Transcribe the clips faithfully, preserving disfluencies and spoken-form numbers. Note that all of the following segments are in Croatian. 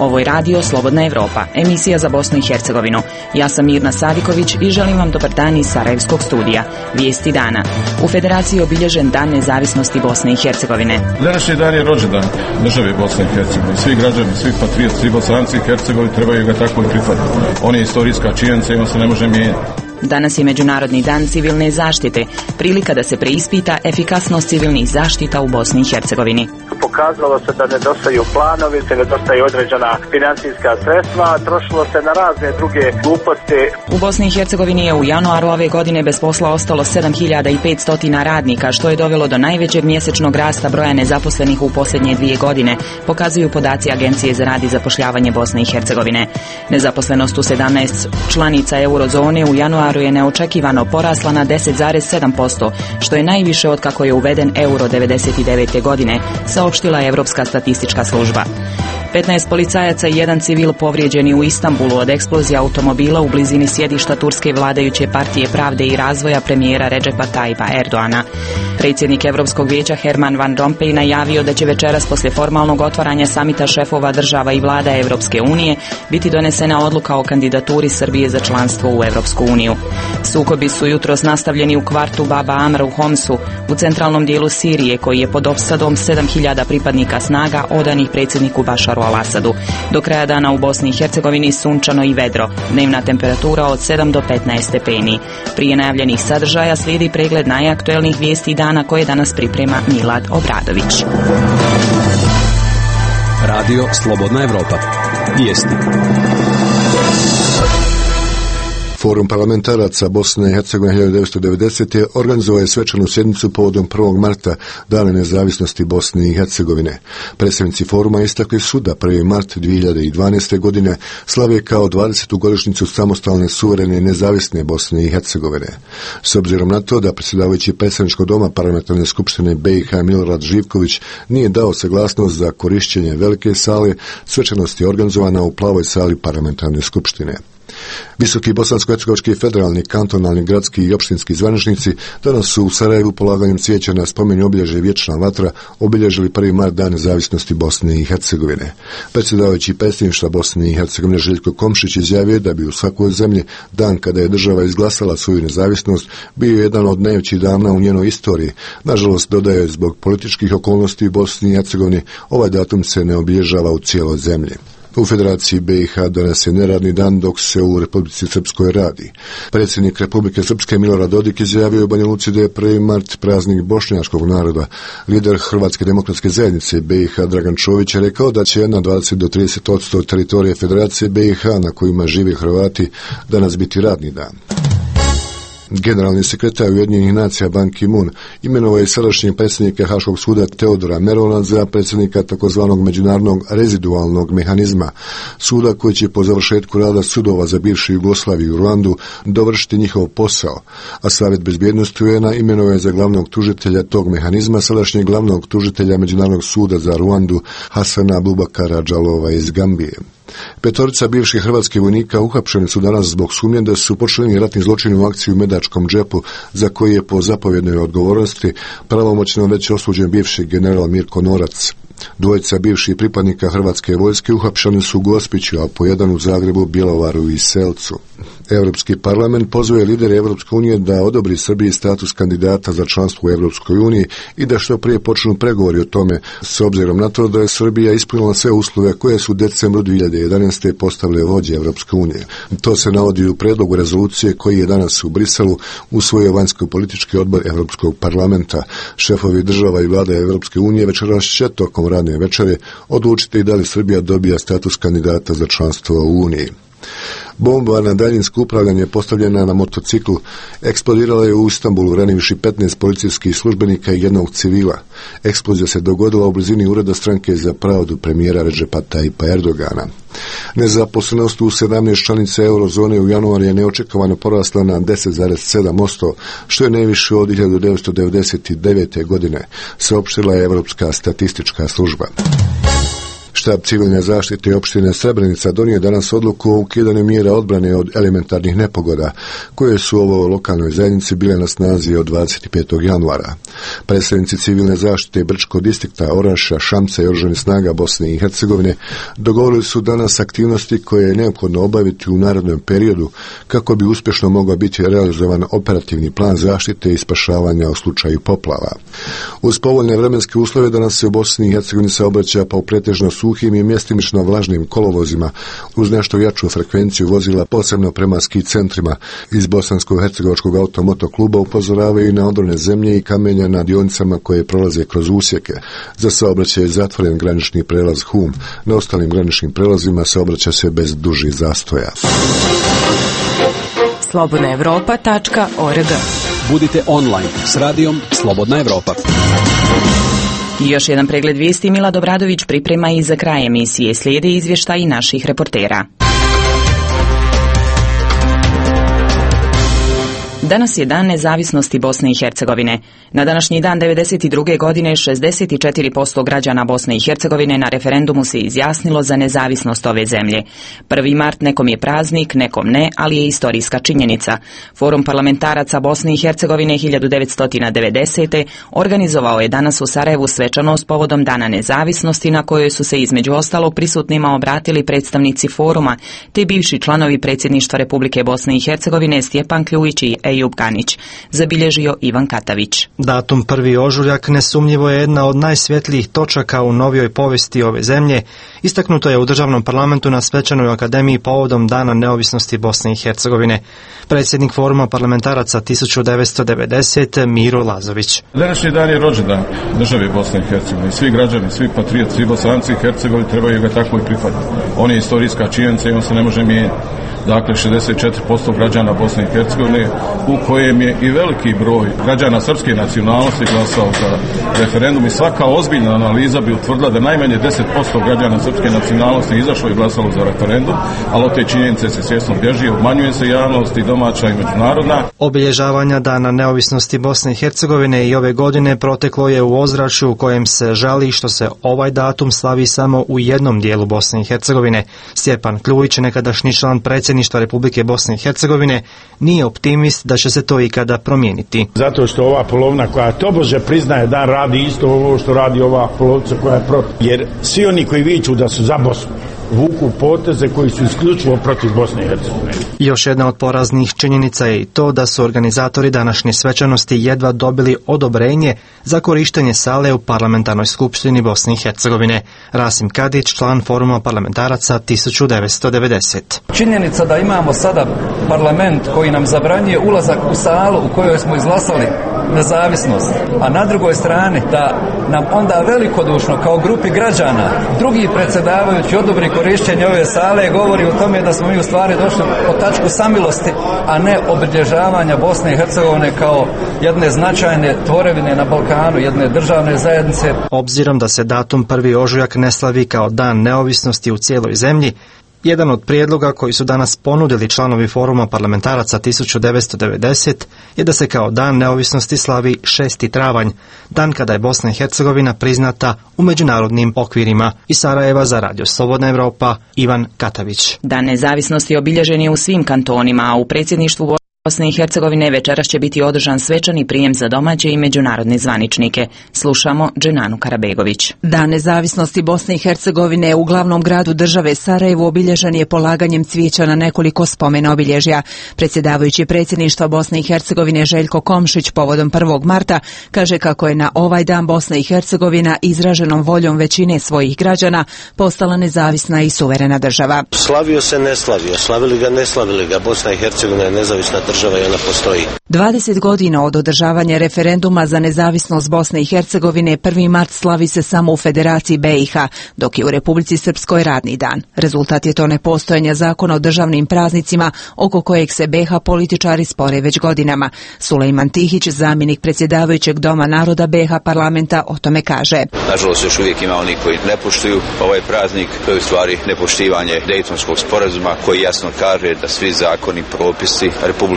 Ovo je radio Slobodna Evropa, emisija za Bosnu i Hercegovinu. Ja sam Mirna Saviković i želim vam dobar dan iz Sarajevskog studija. Vijesti dana. U Federaciji je obilježen Dan nezavisnosti Bosne i Hercegovine. Današnji dan je rođendan države Bosne i Hercegovine. Svi građani, svi patrioti, svi Bosanci i Hercegovini trebaju ga tako i prihvatiti. On je istorijska činjenica i on se ne može mijenjati. Danas je Međunarodni dan civilne zaštite, prilika da se preispita efikasnost civilnih zaštita u Bosni i Hercegovini. Pokazalo se da nedostaju planovi, se nedostaju određena financijska sredstva, trošilo se na razne druge gluposti. U Bosni i Hercegovini je u januaru ove godine bez posla ostalo sedam hiljada petsto radnika, što je dovelo do najvećeg mjesečnog rasta broja nezaposlenih u posljednje dvije godine, pokazuju podaci Agencije za rad i zapošljavanje Bosne i Hercegovine. Nezaposlenost u sedamnaest članica eurozone u januaru je neočekivano porasla na deset zarez sedam posto, što je najviše od kako je uveden euro devedeset devete godine, saopštila je Europska statistička služba. petnaest policajaca i jedan civil povrijeđeni u Istanbulu od eksplozije automobila u blizini sjedišta turske vladajuće partije Pravde i razvoja premijera Recepa Tayyipa Erdoana. Predsjednik Europskog vijeća Herman Van Rompuy najavio da će večeras poslije formalnog otvaranja samita šefova država i vlada Europske unije biti donesena odluka o kandidaturi Srbije za članstvo u Europsku uniju. Sukobi su jutros nastavljeni u kvartu Baba Amr u Homsu, u centralnom dijelu Sirije, koji je pod opsadom sedam hiljada pripadnika snaga odanih predsjedniku Bašaru al-Asadu. Do kraja dana u Bosni i Hercegovini sunčano i vedro, dnevna temperatura od sedam do petnaest stepeni. Prije najavljenih sadržaja slijedi pregled najaktuelnijih vijesti dana koje danas priprema Milad Obradović. Radio Slobodna Evropa. Vijesti. Forum parlamentaraca Bosne i Hercegovine hiljadu devetsto devedesete. organizovao je svečanu sjednicu povodom prvog marta, Dana nezavisnosti Bosne i Hercegovine. Predstavnici foruma istakli su da prvi mart dvije hiljade dvanaeste. godine slave kao dvadesetu godišnjicu samostalne, suverene i nezavisne Bosne i Hercegovine. S obzirom na to da predsjedavajući predstavničkog doma parlamentarne skupštine B i H Milorad Živković nije dao saglasnost za korišćenje velike sale, svečanost je organizovana u plavoj sali parlamentarne skupštine. Visoki bosansko-hercegovački federalni, kantonalni, gradski i opštinski zvaničnici danas su u Sarajevu polaganjem cvijeća na spomen obilježje Vječna vatra obilježili prvi mart Dan nezavisnosti Bosne i Hercegovine. Predsjedavajući predsjedništva Bosne i Hercegovine Željko Komšić izjavio da bi u svakoj zemlji dan kada je država izglasala svoju nezavisnost bio jedan od najvećih dana u njenoj istoriji. Nažalost, dodaje, zbog političkih okolnosti u Bosni i Hercegovini ovaj datum se ne obilježava u cijeloj zemlji. U Federaciji B i H danas je neradni dan, dok se u Republici Srpskoj radi. Predsjednik Republike Srpske Milorad Dodik izjavio u Banja Luci da je prvi mart praznik bošnjačkog naroda. Lider Hrvatske demokratske zajednice B i H Dragan Čović je rekao da će na dvadeset do trideset posto teritorije Federacije B i H na kojima žive Hrvati danas biti radni dan. Generalni sekretar Ujedinjenih nacija Ban Ki-moon imenovao je sadašnjeg predsjednika Haškog suda Teodora Merona za predsjednika takozvanog međunarodnog rezidualnog mehanizma, suda koji će po završetku rada sudova za bivšu Jugoslaviju i Ruandu dovršiti njihov posao, a Savjet bezbjednosti U N A imenovao je za glavnog tužitelja tog mehanizma sadašnjeg glavnog tužitelja Međunarodnog suda za Ruandu Hasana Bubakara Džalova iz Gambije. Petorica bivših hrvatskih vojnika uhapšeni su danas zbog sumnje da su počinili ratni zločini u akciji u Medačkom džepu, za koji je po zapovjednoj odgovornosti pravomoćno već osuđen bivši general Mirko Norac. Dvojica bivših pripadnika hrvatske vojske uhapšeni su u Gospiću, a po jedan u Zagrebu, Bjelovaru i Selcu. Europski parlament pozove lidere Europske unije da odobri Srbiji status kandidata za članstvo u Europskoj uniji i da što prije počnu pregovori o tome, s obzirom na to da je Srbija ispunila sve uslove koje su u decembru dvije hiljade jedanaeste. postavile vođe Europske unije. To se navodi u predlogu rezolucije koji je danas u Briselu usvojio vanjsko-politički odbor Europskog parlamenta. Šefovi država i vlada Europske unije večeras će tokom radne večere odlučiti da li Srbija dobija status kandidata za članstvo u Uniji. Bomba na daljinsko upravljanje postavljena na motociklu eksplodirala je u Istanbulu, ranivši petnaest policijskih službenika i jednog civila. Eksplozija se dogodila u blizini ureda stranke za pravdu premijera Recepa Tayyipa Erdogana. Nezaposlenost u sedamnaest članica eurozone u januaru je neočekivano porasla na deset zarez sedam posto, što je najviše od hiljadu devetsto devedeset devete. godine, saopštila je Europska statistička služba. Štab civilne zaštite opštine Srebrenica donio danas odluku o ukidanju mjera odbrane od elementarnih nepogoda, koje su u ovoj lokalnoj zajednici bile na snazi od dvadeset petog januara. Predstavnici civilne zaštite Brčkog distrikta, Oraša, Šamca i Oružanih snaga Bosne i Hercegovine dogovorili su danas aktivnosti koje je neophodno obaviti u narednom periodu kako bi uspješno mogao biti realizovan operativni plan zaštite i spašavanja u slučaju poplava. Uz povoljne vremenske uslove danas se u Bosni i Hercegovini saobraća po pretežno suhim i mjestimično vlažnim kolovozima uz nešto jaču frekvenciju vozila, posebno prema ski centrima. Iz Bosansko-hercegovačkog automoto kluba upozoravaju na odrone zemlje i kamenja na dionicama koje prolaze kroz usjeke. Za saobraćaj je zatvoren granični prelaz Hum. Na ostalim graničnim prelazima saobraća se bez dužih zastoja. slobodna evropa tačka org. Budite online s radijom Slobodna Evropa. I još jedan pregled vijesti Milad Obradović priprema i za kraj emisije. Slijede izvještaji naših reportera. Danas je dan nezavisnosti Bosne i Hercegovine. Na današnji dan devedeset druge godine šezdeset četiri posto građana Bosne i Hercegovine na referendumu se izjasnilo za nezavisnost ove zemlje. prvi mart nekom je praznik, nekom ne, ali je istorijska činjenica. Forum parlamentaraca Bosne i Hercegovine hiljadu devetsto devedesete. organizovao je danas u Sarajevu svečanost povodom Dana nezavisnosti, na kojoj su se između ostalog prisutnima obratili predstavnici foruma, te bivši članovi predsjedništva Republike Bosne i Hercegovine Stjepan Kljujić i Ejub Ganić, zabilježio Ivan Katavić. Datum prvi ožujak nesumnjivo je jedna od najsvjetlijih točaka u novijoj povijesti ove zemlje. Istaknuto je u državnom parlamentu na svečanoj akademiji povodom Dana neovisnosti Bosne i Hercegovine. Predsjednik foruma parlamentaraca tisuću devetsto devedesete. Miro Lazović. Današnji dan je rođendan države Bosne i Hercegovine. Svi građani, svi patrioti, svi Bosanci i Hercegovini trebaju ga tako i prihvatiti. On je istorijska činjenica i on se ne može mijenjati. Dakle, šezdeset četiri posto građana Bosne i Hercegovine, u kojem je i veliki broj građana srpske nacionalnosti glasao za referendum, i svaka ozbiljna analiza bi utvrdila da najmanje deset posto građana srpske nacionalnosti izašlo i glasalo za referendum, ali od te činjenice se svjesno bježi, obmanjuje se javnost i domaća i međunarodna. Obilježavanja Dana neovisnosti Bosne i Hercegovine i ove godine proteklo je u ozračju u kojem se žali što se ovaj datum slavi samo u jednom dijelu Bosne i Hercegovine. Stjepan Kljujić, nekadašnji član predsjedništva Republike Bosne i Hercegovine, nije optimist da će se to ikada promijeniti. Zato što ova polovina koja tobože priznaje da radi isto ovo što radi ova polovica koja je protiv. Jer svi oni koji viču da su za Bosnu vuku poteze koji su isključivo protiv Bosne i Hercegovine. Još jedna od poraznih činjenica je i to da su organizatori današnje svečanosti jedva dobili odobrenje za korištenje sale u parlamentarnoj skupštini Bosne i Hercegovine. Rasim Kadić, član foruma parlamentaraca tisuću devetsto devedesete. Činjenica da imamo sada parlament koji nam zabranjuje ulazak u salu u kojoj smo izglasali nezavisnost, a na drugoj strani da nam onda velikodušno kao grupi građana drugi predsjedavajući odobri korištenje ove sale, govori o tome da smo mi u stvari došli po tačku samilosti, a ne obilježavanja Bosne i Hercegovine kao jedne značajne tvorevine na Balkanu, jedne državne zajednice. Obzirom da se datum prvi ožujak ne slavi kao dan neovisnosti u cijeloj zemlji, jedan od prijedloga koji su danas ponudili članovi foruma parlamentaraca tisuću devetsto devedesete. je da se kao dan neovisnosti slavi šesti travanj, dan kada je Bosna i Hercegovina priznata u međunarodnim okvirima. Iz Sarajeva za Radio Slobodna Evropa, Ivan Katavić. Dan nezavisnosti obilježen je u svim kantonima, a u predsjedništvu Bosne i Hercegovine večeras će biti održan svečani prijem za domaće i međunarodne zvaničnike. Slušamo Dženanu Karabegović. Dan nezavisnosti Bosne i Hercegovine u glavnom gradu države Sarajevu obilježen je polaganjem cvijeća na nekoliko spomena obilježja. Predsjedavajući predsjedništva Bosne i Hercegovine Željko Komšić povodom prvog marta kaže kako je na ovaj dan Bosna i Hercegovina izraženom voljom većine svojih građana postala nezavisna i suverena država. Slavio se, ne slavio, slavili ga, ne slavili ga, Bosna i Hercegovina je nezavisna država. Država i ona postoji. dvadeset godina od održavanja referenduma za nezavisnost Bosne i Hercegovine prvi mart slavi se samo u Federaciji B i H, dok je u Republici Srpskoj radni dan. Rezultat je to nepostojanja zakona o državnim praznicima oko kojeg se B i H političari spore već godinama. Sulejman Tihić, zamjenik predsjedavajućeg Doma naroda B i H parlamenta, o tome kaže. Nažalost, još uvijek ima oni koji ne poštuju ovaj praznik. To je u stvari nepoštivanje Dejtonskog sporazuma koji jasno kaže da svi zakoni, propisi Republike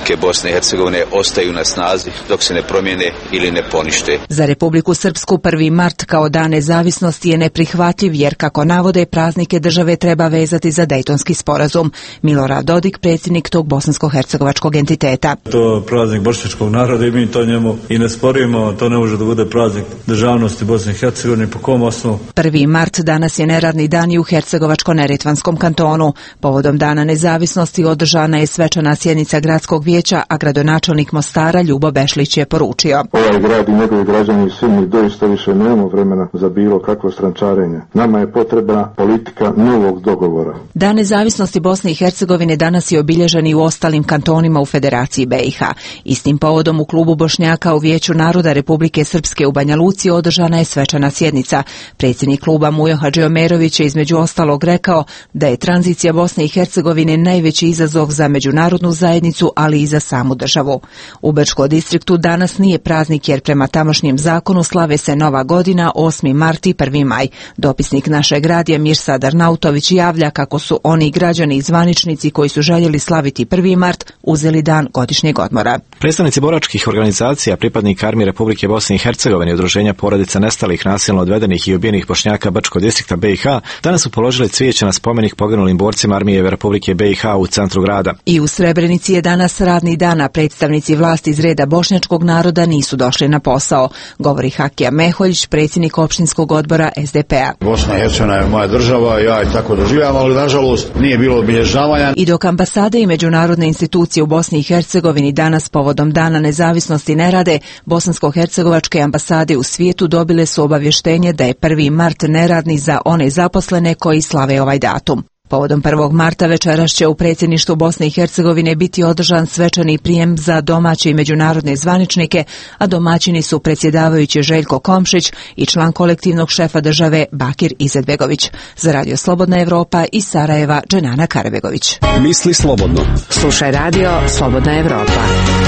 Republike Bosne i Hercegovine ostaju na snazi dok se ne promijene ili ne ponište. Za Republiku Srpsku prvi mart kao dan nezavisnosti je neprihvatljiv jer, kako navode, praznike države treba vezati za Dejtonski sporazum. Milorad Dodik, predsjednik tog bosansko-hercegovačkog entiteta. To je praznik bošnjačkog naroda i mi to njemu i ne sporimo, to ne može da bude praznik državnosti Bosne i Hercegovine. Po kom osnovu? prvi mart danas je neradni dan i u Hercegovačko-neretvanskom kantonu. Povodom dana nezavisnosti održana je svečana sjednica gradskog vijeća, a gradonačelnik Mostara Ljubo Bešlić je poručio: Ovaj grad i njegovi građani i svi mi doista više nemamo vremena za bilo kakvo strančarenje. Nama je potrebna politika novog dogovora. Dan nezavisnosti Bosne i Hercegovine danas je obilježen i u ostalim kantonima u Federaciji B i H. Istim povodom u klubu Bošnjaka u Vijeću naroda Republike Srpske u Banja Luci održana je svečana sjednica. Predsjednik kluba Mujo Hadžiomerović je između ostalog rekao da je tranzicija Bosne i Hercegovine najveći izazov za međunarodnu zajednicu, ali i za samu državu. U Bečkom distriktu danas nije praznik jer prema tamošnjem zakonu slave se Nova godina, osmi mart i prvi maj. Dopisnik našeg radija Mirsa Darnautović javlja kako su oni građani i zvaničnici koji su željeli slaviti prvi mart uzeli dan godišnjeg odmora. Predstavnici boračkih organizacija, pripadnika Armije Republike Bosne i Hercegovine i udruženja porodica nestalih, nasilno odvedenih i ubijenih Bošnjaka Brčkog distrikta B i H danas su položili cvijeće na spomenik poginulim borcima Armije Republike B i H u centru grada. I u Srebrenici je danas radni dan, a predstavnici vlasti iz reda bošnjačkog naroda nisu došli na posao, govori Hakija Meholjić, predsjednik opštinskog odbora S D P-a. Bosna i Hercegovina je moja država, ja je tako doživljavam, ali nažalost nije bilo obilježavanja. I dok ambasade i međunarodne institucije u Bosni i Hercegovini danas povodom Dana nezavisnosti ne rade, bosansko-hercegovačke ambasade u svijetu dobile su obavještenje da je prvi mart neradni za one zaposlene koji slave ovaj datum. Povodom prvog marta večeras će u predsjedništvu Bosne i Hercegovine biti održan svečani prijem za domaće i međunarodne zvaničnike, a domaćini su predsjedavajući Željko Komšić i član kolektivnog šefa države Bakir Izetbegović. Za Radio Slobodna Evropa iz Sarajeva, Dženana Karabegović. Misli slobodno. Slušaj Radio Slobodna Evropa.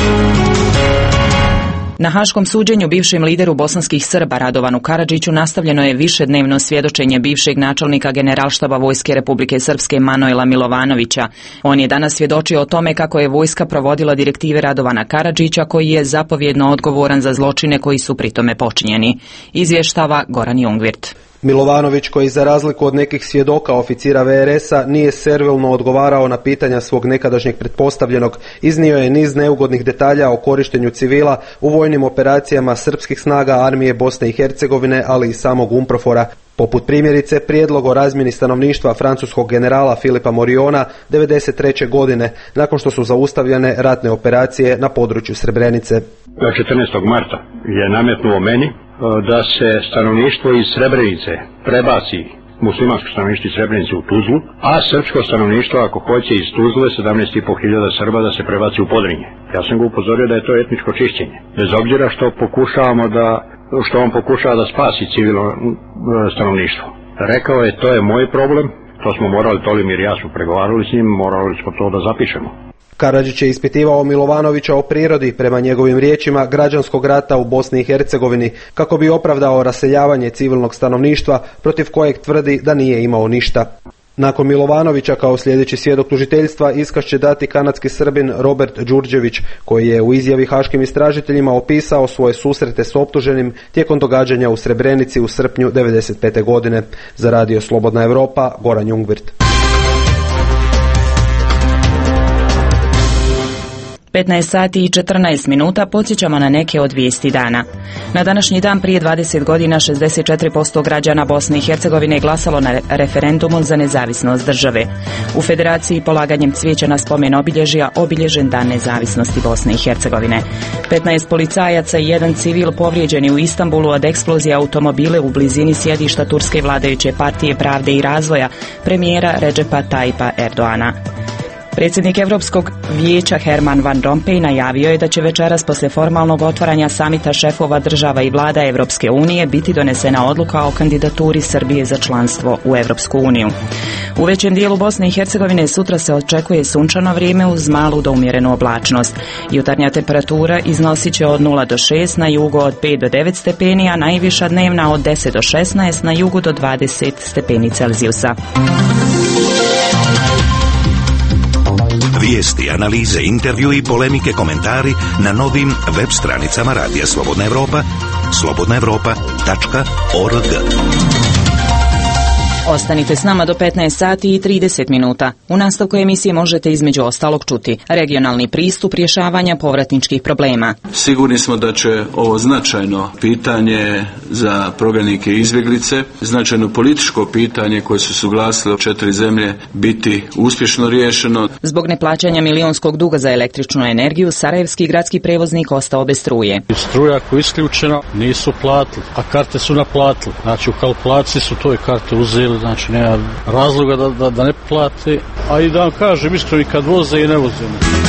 Na haškom suđenju bivšem lideru bosanskih Srba Radovanu Karadžiću nastavljeno je višednevno svjedočenje bivšeg načelnika Generalštaba Vojske Republike Srpske Manojla Milovanovića. On je danas svjedočio o tome kako je vojska provodila direktive Radovana Karadžića, koji je zapovjedno odgovoran za zločine koji su pritome počinjeni. Izvještava Goran Jungvirt. Milovanović, koji za razliku od nekih svjedoka oficira V R S-a nije servilno odgovarao na pitanja svog nekadašnjeg pretpostavljenog, iznio je niz neugodnih detalja o korištenju civila u vojnim operacijama srpskih snaga Armije Bosne i Hercegovine, ali i samog UNPROFOR-a, poput primjerice prijedlog o razmjeni stanovništva francuskog generala Filipa Moriona devedeset treće godine, nakon što su zaustavljene ratne operacije na području Srebrenice. četrnaestog marta je nametnuo meni da se stanovništvo iz Srebrenice prebaci, muslimansko stanovništvo iz Srebrenice u Tuzlu, a srpsko stanovništvo, ako hoće, iz Tuzle, sedamnaest i po hiljada Srba, da se prebaci u Podrinje. Ja sam ga upozorio da je to etničko čišćenje. Bez obzira što pokušavamo da, što on pokušava da spasi civilno stanovništvo. Rekao je, to je moj problem, to smo morali, Tolimir i ja smo pregovarali s njim, morali smo to da zapišemo. Karadžić je ispitivao Milovanovića o prirodi, prema njegovim riječima, građanskog rata u Bosni i Hercegovini, kako bi opravdao raseljavanje civilnog stanovništva, protiv kojeg tvrdi da nije imao ništa. Nakon Milovanovića kao sljedeći svjedok tužiteljstva iskaz će dati kanadski Srbin Robert Đurđević, koji je u izjavi haškim istražiteljima opisao svoje susrete s optuženim tijekom događanja u Srebrenici u srpnju devedeset pete godine. Za Radio Slobodna Evropa, Goran Jungvirt. petnaest sati i četrnaest minuta podsjećamo na neke od vijesti dana. Na današnji dan prije dvadeset godina šezdeset četiri posto građana Bosne i Hercegovine je glasalo na referendumu za nezavisnost države. U Federaciji polaganjem cvijeća na spomen obilježja obilježen dan nezavisnosti Bosne i Hercegovine. petnaest policajaca i jedan civil povrijeđeni u Istanbulu od eksplozije automobile u blizini sjedišta turske vladajuće partije Pravde i razvoja premijera Redžepa Tayyipa Erdoana. Predsjednik Europskog vijeća Herman Van Rompuy najavio je da će večeras poslije formalnog otvaranja samita šefova država i vlada Europske unije biti donesena odluka o kandidaturi Srbije za članstvo u Europsku uniju. U većem dijelu Bosne i Hercegovine sutra se očekuje sunčano vrijeme uz malu do umjerenu oblačnost. Jutarnja temperatura iznosit će od nula do šest, na jugu od pet do devet stepeni, a najviša dnevna od deset do šesnaest, na jugu do dvadeset stepeni Celzijusa. Vijesti, analize, intervju i polemike, komentari na novim web stranicama Radija Slobodna Evropa, slobodna evropa tačka org. Ostanite s nama do petnaest sati i trideset minuta. U nastavku emisije možete između ostalog čuti regionalni pristup rješavanja povratničkih problema. Sigurni smo da će ovo značajno pitanje za prognanike i izbjeglice, značajno političko pitanje koje su suglasile četiri zemlje biti uspješno riješeno. Zbog neplaćanja milionskog duga za električnu energiju, sarajevski gradski prevoznik ostao bez struje. Struja koja je isključena nisu platili, a karte su naplatili. Znači u kalkulaciji su toj karte uzeli. Znači nema razloga da, da, da ne plati, a i da vam kažem iskreno kad voze i ne voze.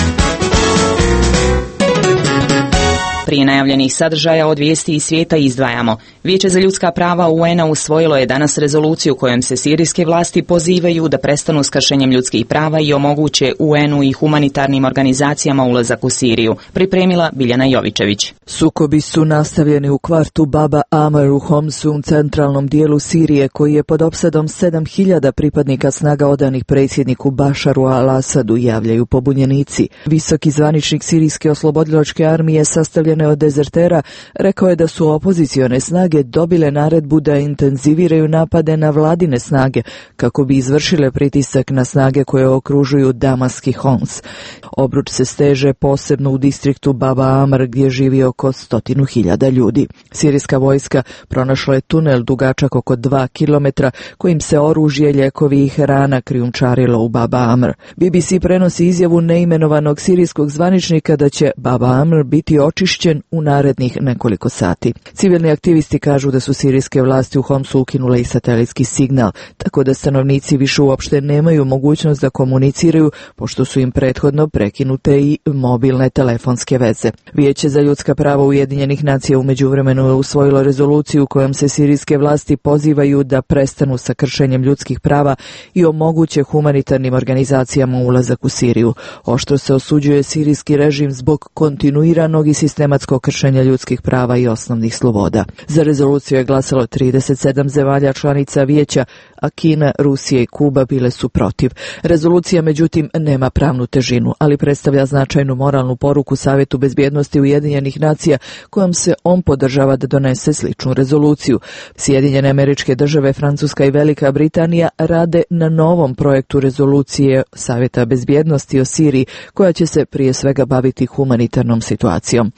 Prije najavljenih sadržaja od vijesti iz svijeta izdvajamo. Vijeće za ljudska prava U N-a usvojilo je danas rezoluciju kojom se sirijske vlasti pozivaju da prestanu s kršenjem ljudskih prava i omoguće U N-u i humanitarnim organizacijama ulazak u Siriju. Pripremila Biljana Jovičević. Sukobi su nastavljeni u kvartu Baba Amr u Homsu, u centralnom dijelu Sirije, koji je pod opsadom sedam hiljada pripadnika snaga odanih predsjedniku Bašaru al-Asadu, javljaju pobunjenici. Visoki zvaničnik sirijske oslobodilačke armije sastavljen od dezertera rekao je da su opozicione snage dobile naredbu da intenziviraju napade na vladine snage kako bi izvršile pritisak na snage koje okružuju Damaski Homs. Obruč se steže posebno u distriktu Baba Amr gdje živi oko stotinu hiljada ljudi. Sirijska vojska pronašla je tunel dugačak oko dva kilometra kojim se oružje, ljekovi i hrana krijumčarilo u Baba Amr. B B C prenosi izjavu neimenovanog sirijskog zvaničnika da će Baba Amr biti očišćen u narednih nekoliko sati. Civilni aktivisti kažu da su sirijske vlasti u Homsu ukinule i satelitski signal, tako da stanovnici više uopšte nemaju mogućnost da komuniciraju, pošto su im prethodno prekinute i mobilne telefonske veze. Vijeće za ljudska prava Ujedinjenih nacija u međuvremenu je usvojilo rezoluciju kojom se sirijske vlasti pozivaju da prestanu sa kršenjem ljudskih prava i omoguće humanitarnim organizacijama ulazak u Siriju. Oštro se osuđuje sirijski režim zbog kontinuiranog i sistematskog kršenja ljudskih prava i osnovnih sloboda. Za rezoluciju je glasalo trideset sedam zemalja članica vijeća, a Kina, Rusija i Kuba bile su protiv. Rezolucija međutim nema pravnu težinu, ali predstavlja značajnu moralnu poruku Savjetu bezbjednosti Ujedinjenih nacija kojom se on podržava da donese sličnu rezoluciju. Sjedinjene Američke Države, Francuska i Velika Britanija rade na novom projektu rezolucije Savjeta bezbjednosti o Siriji koja će se prije svega baviti humanitarnom situacijom.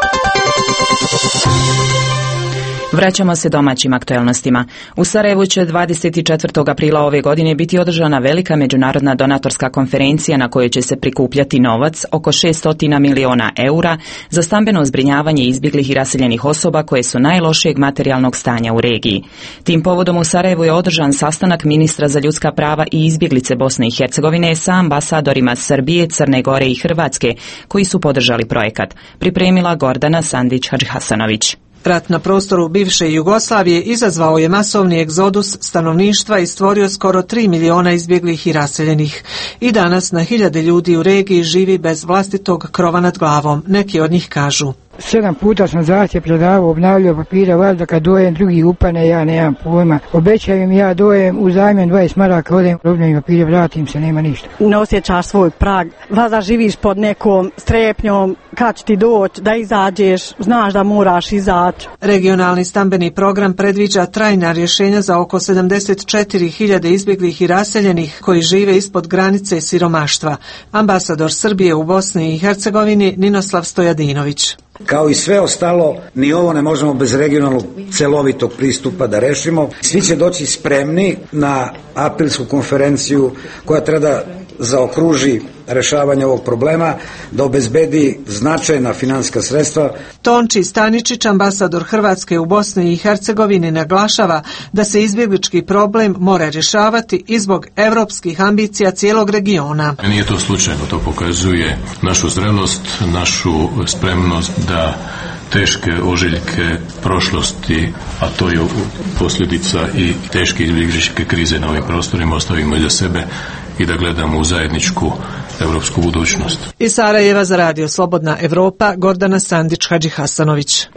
Vraćamo se domaćim aktuelnostima. U Sarajevu će dvadeset četvrtog aprila ove godine biti održana velika međunarodna donatorska konferencija na kojoj će se prikupljati novac, oko šesto miliona eura, za stambeno zbrinjavanje izbjeglih i raseljenih osoba koje su najlošijeg materijalnog stanja u regiji. Tim povodom u Sarajevu je održan sastanak ministra za ljudska prava i izbjeglice Bosne i Hercegovine sa ambasadorima Srbije, Crne Gore i Hrvatske, koji su podržali projekat. Pripremila Gordana Sandić-Hadžihasanović. Rat na prostoru bivše Jugoslavije izazvao je masovni egzodus stanovništva i stvorio skoro tri miliona izbjeglih i raseljenih. I danas na hiljade ljudi u regiji živi bez vlastitog krova nad glavom. Neki od njih kažu: Sedam puta sam zahtjev predavao, obnavljao papire, valjda kad dojem drugi upane, ja nemam pojma. Obećaju mi, ja dojem, uzajmem dvadeset maraka, odem, obnavljam papire, vratim se, nema ništa. Ne osjećaš svoj prag, valjda živiš pod nekom strepnjom, kad će ti doći da izađeš, znaš da moraš izaći. Regionalni stambeni program predviđa trajna rješenja za oko sedamdeset četiri hiljade izbjeglih i raseljenih koji žive ispod granice siromaštva. Ambasador Srbije u Bosni i Hercegovini Ninoslav Stojadinović. Kao i sve ostalo, ni ovo ne možemo bez regionalnog celovitog pristupa da rešimo. Svi će doći spremni na aprilsku konferenciju koja treba zaokruži rešavanje ovog problema, da obezbedi značajna financijska sredstva. Tonči Staničić, ambasador Hrvatske u Bosni i Hercegovini, naglašava da se izbjeglički problem mora rješavati i zbog evropskih ambicija cijelog regiona. Nije to slučajno, to pokazuje našu zrelost, našu spremnost da teške ožiljke prošlosti, a to je posljedica i teške izbjegličke krize na ovim prostorima, ostavimo iza sebe i da gledamo u zajedničku evropsku budućnost. Iz Sarajeva za Radio Slobodna Evropa, Gordana Sandić-Hadžihasanović.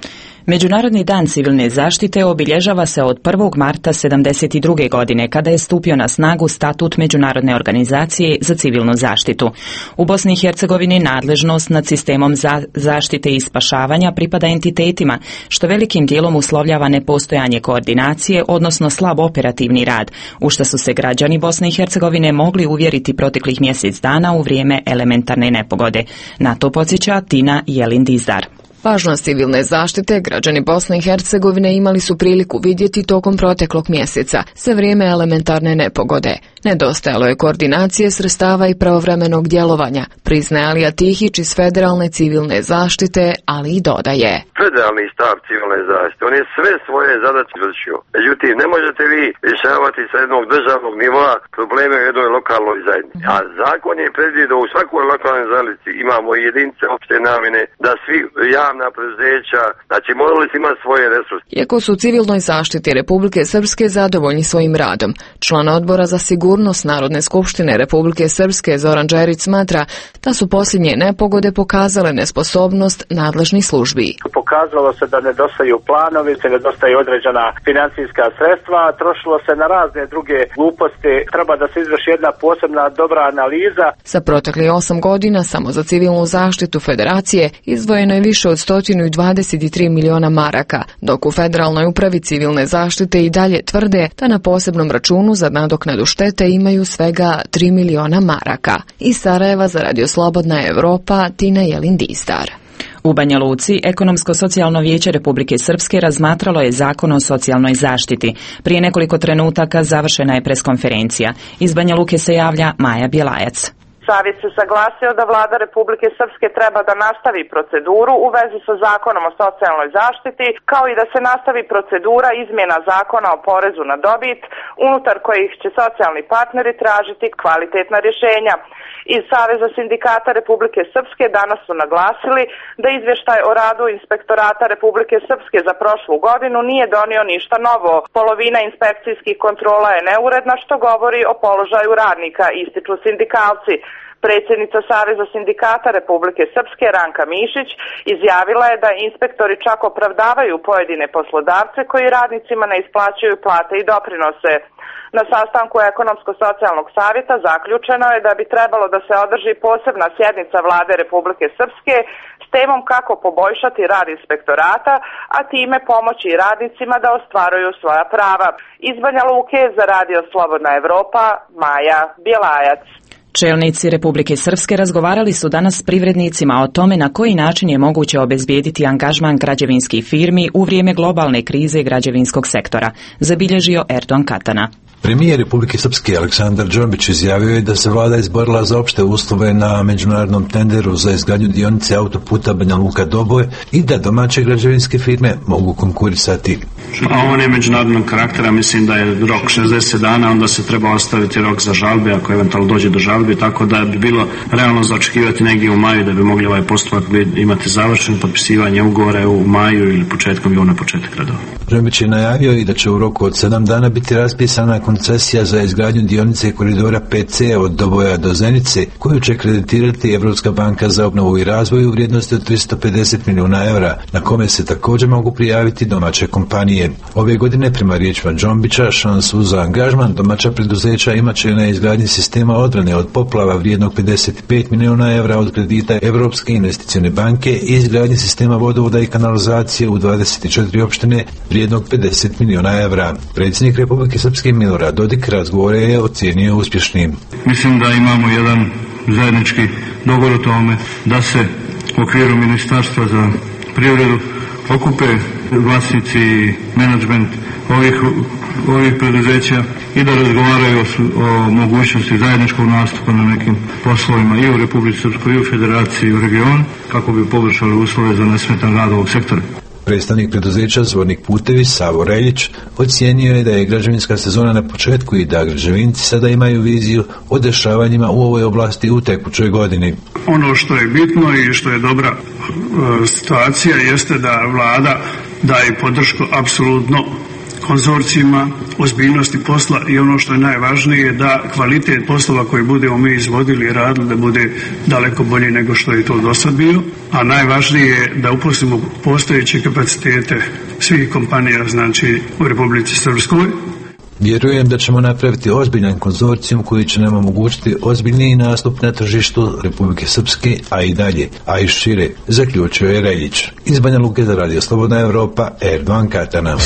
Međunarodni dan civilne zaštite obilježava se od prvog marta sedamdeset druge godine, kada je stupio na snagu statut Međunarodne organizacije za civilnu zaštitu. U Bosni i Hercegovini nadležnost nad sistemom za zaštite i spašavanja pripada entitetima, što velikim dijelom uslovljava nepostojanje koordinacije, odnosno slab operativni rad, u što su se građani Bosne i Hercegovine mogli uvjeriti proteklih mjesec dana u vrijeme elementarne nepogode. Na to podsjeća Tina Jelin-Dizdar. Važnost civilne zaštite građani Bosne i Hercegovine imali su priliku vidjeti tokom proteklog mjeseca, za vrijeme elementarne nepogode. Nedostajalo je koordinacije sredstava i pravovremenog djelovanja, priznaje Alija Tihić iz Federalne civilne zaštite, ali i dodaje. Federalni štab civilne zaštite, on je sve svoje zadaće vršio. Međutim, ne možete vi rješavati sa jednog državnog nivoa probleme u jednoj lokalnoj zajednici. A zakon je predvidio u svakoj lokalnoj zajednici imamo jedinice opšte namjene, da svi javna preduzeća, znači morali su imati svoje resurse. Iako su u civilnoj zaštiti Republike Srpske zadovoljni svojim radom, član odbora za sigurnost Narodne skupštine Republike Srpske Zoran Đerić smatra da su posljednje nepogode pokazale nesposobnost nadležnih službi. Pokazalo se da nedostaju planovi, se nedostaju određena financijska sredstva, trošilo se na razne druge gluposti, treba da se izvrši jedna posebna dobra analiza. Za protekli osam godina samo za civilnu zaštitu Federacije izdvojeno je više od sto dvadeset tri miliona maraka, dok u Federalnoj upravi civilne zaštite i dalje tvrde da na posebnom računu za nadoknadu štete imaju svega tri miliona maraka. Iz Sarajeva za Radio Slobodna Evropa, Tina Jelin-Dizdar. U Banja Luci, Ekonomsko-socijalno vijeće Republike Srpske razmatralo je zakon o socijalnoj zaštiti. Prije nekoliko trenutaka završena je preskonferencija. Iz Banja Luke se javlja Maja Bjelajac. Savjet se saglasio da vlada Republike Srpske treba da nastavi proceduru u vezi sa zakonom o socijalnoj zaštiti, kao i da se nastavi procedura izmjena zakona o porezu na dobit, unutar kojih će socijalni partneri tražiti kvalitetna rješenja. Iz Saveza sindikata Republike Srpske danas su naglasili da izvještaj o radu Inspektorata Republike Srpske za prošlu godinu nije donio ništa novo. Polovina inspekcijskih kontrola je neuredna, što govori o položaju radnika, ističu sindikalci. Predsjednica Saveza sindikata Republike Srpske Ranka Mišić izjavila je da inspektori čak opravdavaju pojedine poslodavce koji radnicima ne isplaćuju plate i doprinose. Na sastanku Ekonomsko-socijalnog savjeta zaključeno je da bi trebalo da se održi posebna sjednica vlade Republike Srpske s temom kako poboljšati rad inspektorata, a time pomoći radnicima da ostvaruju svoja prava. Iz Banja Luke za Radio Slobodna Evropa, Maja Bjelajac. Čelnici Republike Srpske razgovarali su danas s privrednicima o tome na koji način je moguće obezbijediti angažman građevinskih firmi u vrijeme globalne krize građevinskog sektora, zabilježio Erdogan Katana. Premijer Republike Srpske Aleksandar Đombić izjavio je da se vlada izborila za opšte uslove na međunarodnom tenderu za izgradnju dionice autoputa Banja Luka-Doboj i da domaće građevinske firme mogu konkurisati. A on je međunarodnog karaktera, mislim da je rok šezdeset dana, onda se treba ostaviti rok za žalbe ako eventualno dođe do žalbe, tako da bi bilo realno za očekivati negdje u maju da bi mogli ovaj postupak imati završen, potpisivanje ugovora u maju ili početkom juna početak radova. Đombić je najavio i da će u roku od sedam dana biti raspisana koncesija za izgradnju dionice koridora pet ce od Doboja do Zenice, koju će kreditirati Evropska banka za obnovu i razvoj u vrijednosti od tristo pedeset milijuna eura, na kome se također mogu prijaviti domaće kompanije. Ove godine, prema riječima Đombića, šansu za angažman domaća preduzeća imat će na izgradnji sistema odbrane od poplava vrijednog pedeset pet milijuna eura od kredita Evropske investicione banke i izgradnji sistema vodovoda i kanalizacije u dvadeset četiri opštine vrijednog pedeset milijuna eura. Predsjednik Republike Srpske Milorad Dodik razgovore je ocijenio uspješnim. Mislim da imamo jedan zajednički dogovor o tome da se u okviru Ministarstva za privredu okupe vlasnici i menadžment ovih, ovih preduzeća i da razgovaraju o, o mogućnosti zajedničkog nastupa na nekim poslovima i u Republici Srpskoj i u Federaciji i u regionu kako bi poboljšali uslove za nesmetan rad ovog sektora. Predstavnik preduzeća Zvornik putevi Savo Reljić ocijenio je da je građevinska sezona na početku i da građevinci sada imaju viziju o dešavanjima u ovoj oblasti u tekućoj godini. Ono što je bitno i što je dobra e, situacija jeste da vlada daje podršku apsolutno konzorcijima, ozbiljnosti posla i ono što je najvažnije da kvalitet poslova koji budemo mi izvodili i radili da bude daleko bolji nego što je to do sad bio, a najvažnije je da uposlimo postojeće kapacitete svih kompanija, znači u Republici Srpskoj. Vjerujem da ćemo napraviti ozbiljan konzorcijum koji će nam omogućiti ozbiljniji nastup na tržištu Republike Srpske, a i dalje, a i šire, zaključio je Reljić. Iz Banja Luke za Radio Slobodna Evropa, Erdogan Katana.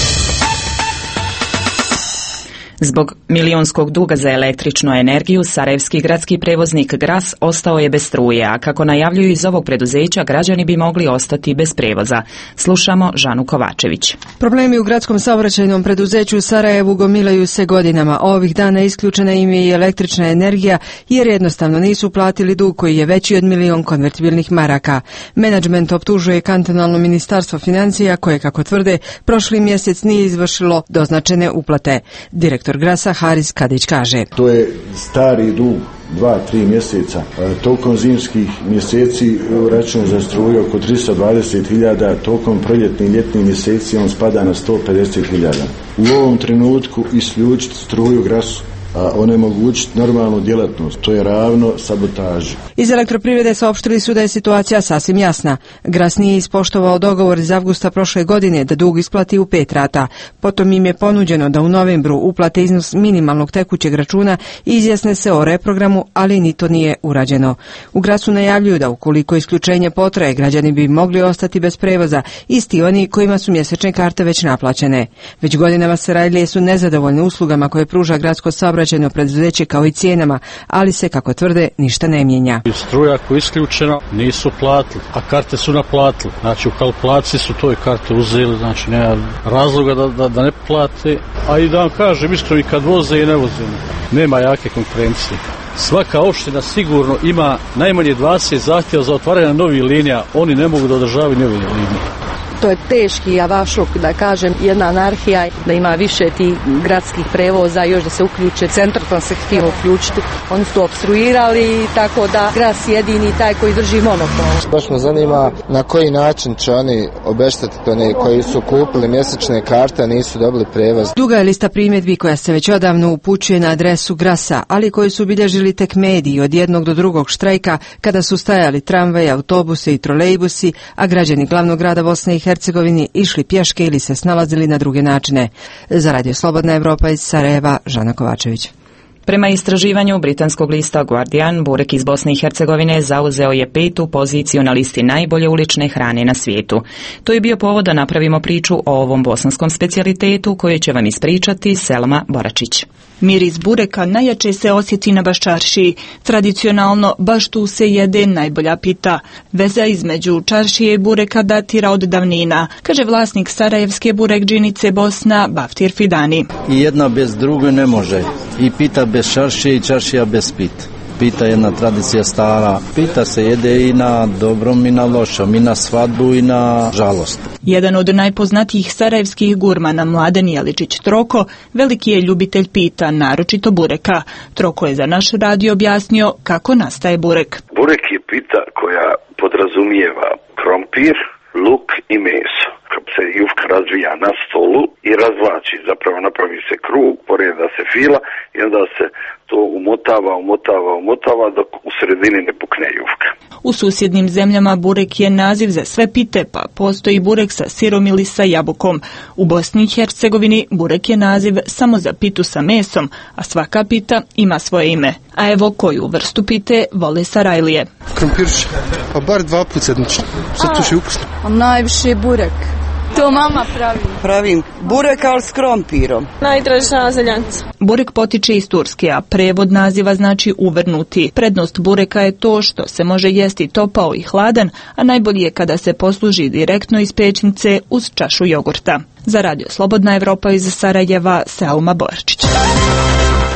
Zbog milionskog duga za električnu energiju, sarajevski gradski prevoznik Gras ostao je bez struje, a kako najavljuju iz ovog preduzeća, građani bi mogli ostati bez prevoza. Slušamo Žanu Kovačević. Problemi u gradskom saobraćajnom preduzeću u Sarajevu gomilaju se godinama. Ovih dana isključena im je i električna energija jer jednostavno nisu platili dug koji je veći od milion konvertibilnih maraka. Menadžment optužuje kantonalno ministarstvo financija koje, kako tvrde, prošli mjesec nije izvršilo doznačene uplate. Direktor Grasa Haris Kadić kaže: To je stari dug, dva, tri mjeseca. Tokom zimskih mjeseci račun za struju oko tristo dvadeset hiljada, tokom proljetnih i ljetnih mjeseci on spada na sto pedeset hiljada. U ovom trenutku isključiti struju Grasu, a onemogućiti normalnu djelatnost, to je ravno sabotaži. Iz elektroprivrede saopštili su da je situacija sasvim jasna. Gras nije ispoštovao dogovor iz avgusta prošle godine da dug isplati u pet rata. Potom im je ponuđeno da u novembru uplate iznos minimalnog tekućeg računa i izjasne se o reprogramu, ali ni to nije urađeno. U Grasu najavljuju da ukoliko isključenje potraje, građani bi mogli ostati bez prevoza, isti oni kojima su mjesečne karte već naplaćene. Već godinama Sarajlije su nezadovoljne uslugama koje pruža gradsko saobraćajno preduzeće kao i cijenama, ali se, kako tvrde, ništa ne mijenja. Struja koja je isključena nisu platili, a karte su naplatili. Znači u kalkulaciji su toj karte uzeli, znači nema razloga da, da, da ne plate. A i da vam kažem, iskreno, kad voze i ne voze, nema jake konkurencije. Svaka opština sigurno ima najmanje dvadeset zahtjeva za otvaranje novih linija, oni ne mogu da održavaju nove linije. To je teški javašluk, da kažem, jedna anarhija, da ima više tih gradskih prevoza, još da se uključe, centar se htio uključiti. Oni su obstruirali, tako da Gras jedini taj koji drži monopol. Baš me zanima na koji način će oni obeštetiti oni koji su kupili mjesečne karte, a nisu dobili prevoz. Duga je lista primjedbi koja se već odavno upućuje na adresu Grasa, ali koji su bilježili tek mediji od jednog do drugog štrajka kada su stajali tramvaji, autobusi i trolejbusi, a građani glavnog grada Bosne i Hercegovini išli pješke ili se snalazili na druge načine. Za Radio Slobodna Evropa iz Sarajeva, Žana Kovačević. Prema istraživanju britanskog lista Guardian, burek iz Bosne i Hercegovine zauzeo je petu poziciju na listi najbolje ulične hrane na svijetu. To je bio povod da napravimo priču o ovom bosanskom specijalitetu koju će vam ispričati Selma Boračić. Miris bureka najjače se osjeti na Baščaršiji. Tradicionalno, baš tu se jede najbolja pita. Veza između čaršije i bureka datira od davnina, kaže vlasnik sarajevske burekdžinice Bosna, Baftir Fidani. I jedna bez druge ne može. I pita bez čaršije i čaršija bez pita. Pita je jedna tradicija stara. Pita se jede i na dobrom i na lošom, i na svadbu i na žalost. Jedan od najpoznatijih sarajevskih gurmana, Mladen Jeličić Troko, veliki je ljubitelj pita, naročito bureka. Troko je za naš radio objasnio kako nastaje burek. Burek je pita koja podrazumijeva krompir, luk i meso. Kad se jufka razvija na stolu i razvlači, zapravo napravi se krug, poreda se fila i onda se to umotava, umotava, umotava dok u sredini ne pukne jufka. U susjednim zemljama burek je naziv za sve pite, pa postoji burek sa sirom ili sa jabukom. U Bosni i Hercegovini burek je naziv samo za pitu sa mesom, a svaka pita ima svoje ime. A evo koju vrstu pite vole Sarajlije. Krompirš, pa bar dva put sedmično, zato što je ukusno. Najviše burek. To mama pravi. Pravim burek, ali s krompirom. Najdraža zeljanca. Burek potiče iz Turske, a prevod naziva znači uvrnuti. Prednost bureka je to što se može jesti topao i hladan, a najbolje je kada se posluži direktno iz pećnice uz čašu jogurta. Za Radio Slobodna Evropa iz Sarajeva, Selma Borčić.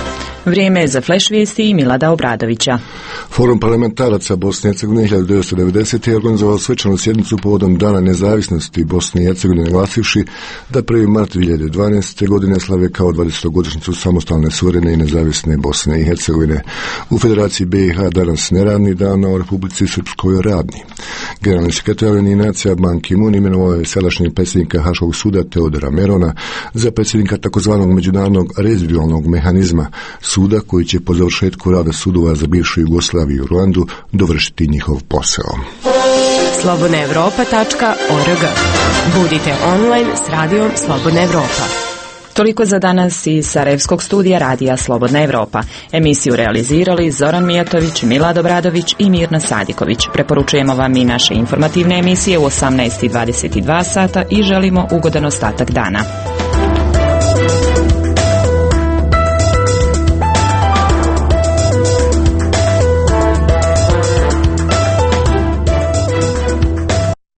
Vrijeme je za Flash vijesti i Milada Obradovića. Forum parlamentaraca Bosne i Hercegovine hiljadu devetsto devedesete. je organizovao svečanu sjednicu povodom Dana nezavisnosti Bosne i Hercegovine, naglasivši da prvi mart dvije hiljade dvanaeste. godine slave kao dvadesetogodišnjicu samostalne, suverene i nezavisne Bosne i Hercegovine. U Federaciji B i H danas neradni dan, a u Republici Srpskoj radni. Generalni sekretar Ujedinjenih nacija Ban Ki-moon imenovao je sadašnjeg predsjednika Haškog suda Teodora Merona za predsjednika takozvanog međunarodnog rezidualnog mehanizma, suda koji će po završetku rada sudova za bivšu Jugoslaviju i Ruandu dovršiti njihov posao. slobodna evropa tačka org. Budite online s radijom Slobodna Evropa. Toliko za danas iz Sarajevskog studija radija Slobodna Evropa. Emisiju realizirali Zoran Mijatović, Milad Obradović i Mirna Sadiković. Preporučujemo vam i naše informativne emisije u osamnaest i dvadeset dva sata i želimo ugodan ostatak dana.